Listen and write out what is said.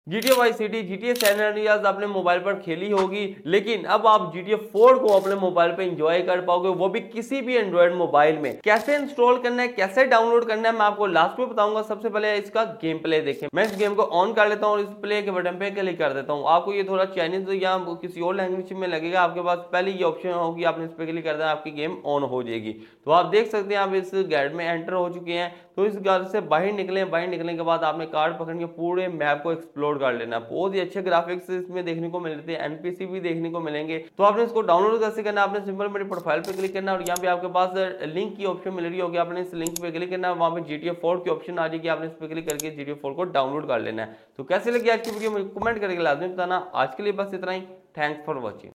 GTA Vice City, GTA San Andreas आपने mobile पर खेली होगी, लेकिन अब आप GTA 4 को अपने मोबाइल पे एंजॉय कर पाओगे, वो भी किसी भी एंड्रॉइड मोबाइल में। कैसे इंस्टॉल करना है, कैसे डाउनलोड करना है, मैं आपको लास्ट में बताऊंगा। सबसे पहले इसका गेम प्ले देखें। मैं इस गेम को ऑन कर लेता हूँ और इस प्ले के बटन पे क्लिक कर देता हूँ। आपको ये थोड़ा चाइनीज या किसी और लैंग्वेज में लगेगा, आपके पास पहले ये ऑप्शन होगी, आपने इस पे क्लिक कर देना, आपकी गेम ऑन हो जाएगी। तो आप देख सकते हैं आप इस गाइड में एंटर हो चुके हैं। तो इस घर से बाहर निकले, बाहर निकलने के बाद आपने कार्ड पकड़ के पूरे मैप को एक्सप्लोर कर लेना। बहुत ही अच्छे ग्राफिक्स इसमें देखने को मिल रहे हैं, एनपीसी भी देखने को मिलेंगे। तो आपने इसको डाउनलोड कैसे करना है, आपने सिंपल मेरे प्रोफाइल पे क्लिक करना है और यहाँ पे आपके पास लिंक की ऑप्शन मिल रही होगी, आपने इस लिंक पे क्लिक करना है, वहाँ पे GTA 4 की ऑप्शन आ जाएगी, आपने इस पे क्लिक करके GTA 4 को डाउनलोड कर लेना है। तो कैसे लगी आज की वीडियो मुझे कमेंट करके लाजमी बताना। आज के लिए बस इतना ही। Thanks for watching.